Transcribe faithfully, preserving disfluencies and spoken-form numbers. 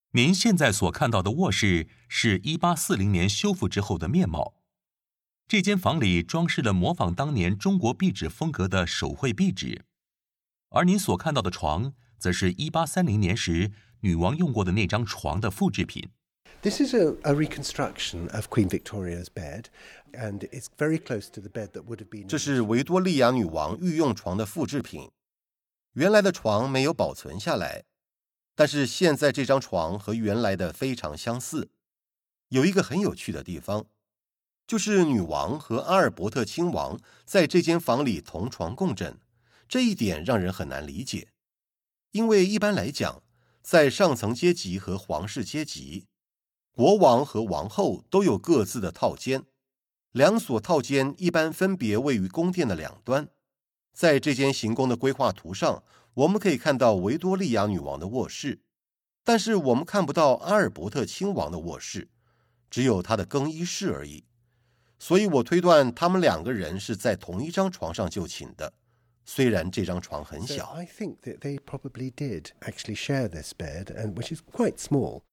您现在所看到的卧室是一八四零年修复之后的面貌。这间房里装饰了模仿当年中国壁纸风格的手绘壁纸，而您所看到的床，则是一八三零年时女王用过的那张床的复制品。 This is a, a reconstruction of Queen Victoria's bed, and it's very close to the bed that would have been. 这是维多利亚女王御用床的复制品，原来的床没有保存下来，但是现在这张床和原来的非常相似。有一个很有趣的地方，就是女王和阿尔伯特亲王在这间房里同床共枕，这一点让人很难理解。因为一般来讲，在上层阶级和皇室阶级，国王和王后都有各自的套间，两所套间一般分别位于宫殿的两端。在这间行宫的规划图上，我们可以看到维多利亚女王的卧室，但是我们看不到阿尔伯特亲王的卧室，只有他的更衣室而已。所以我推断他们两个人是在同一张床上就寝的，虽然这张床很小。 So I think that they probably did actually share this bed, and which is quite small.